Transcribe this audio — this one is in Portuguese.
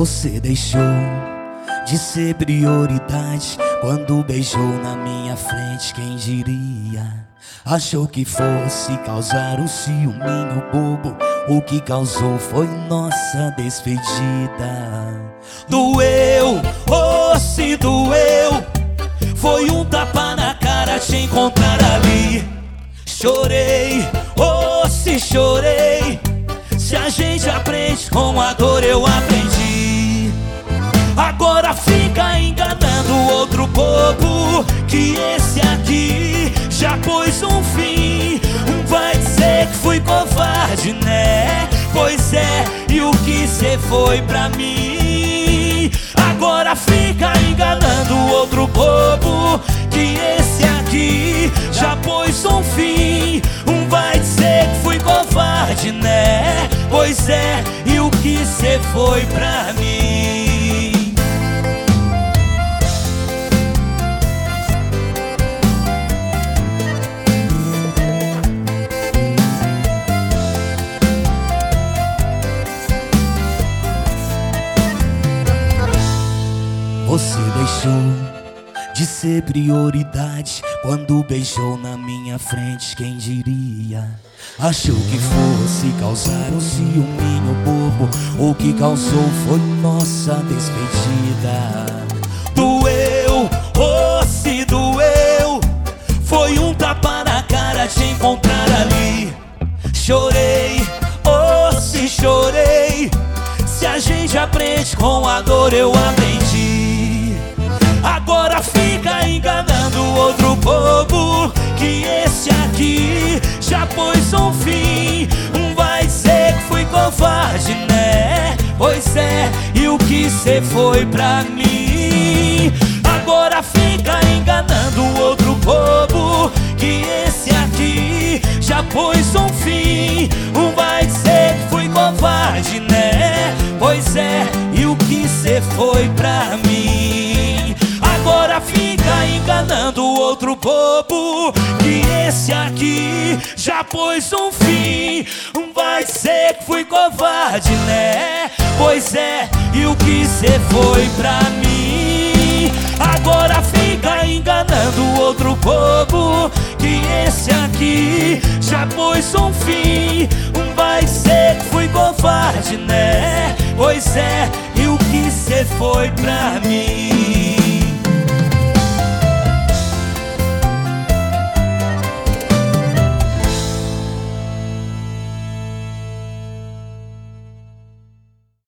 Você deixou de ser prioridade quando beijou na minha frente, quem diria? Achou que fosse causar um ciúminho bobo, o que causou foi nossa despedida. Doeu, oh se doeu, foi um tapa na cara te encontrar ali. Chorei, oh se chorei, se a gente aprende com a dor eu aprendi. Agora fica enganando outro bobo, que esse aqui já pôs um fim. Vai dizer que fui covarde, né? Pois é, e o que cê foi pra mim? Agora fica enganando outro bobo, que esse aqui já pôs um fim. Vai dizer que fui covarde, né? Pois é, e o que cê foi pra mim? Você deixou de ser prioridade quando beijou na minha frente, quem diria? Achou que fosse causar um ciúminho bobo, o que causou foi nossa despedida. Doeu, oh se doeu, foi um tapa na cara te encontrar ali. Chorei, oh se chorei, se a gente aprende com a dor eu aprendi. Agora fica enganando outro bobo, que esse aqui já pôs um fim. Vai dizer que fui covarde, né? Pois é, e o que cê foi pra mim? Agora fica enganando outro bobo, que esse aqui já pôs um fim. Vai dizer que fui covarde, né? Pois é, e o que cê foi pra mim? Agora fica enganando outro bobo, que esse aqui já pôs um fim. Vai dizer que fui covarde, né? Pois é, e o que cê foi pra mim? Agora fica enganando outro bobo, que esse aqui já pôs um fim. Vai dizer que fui covarde, né? Pois é, e o que cê foi pra mim?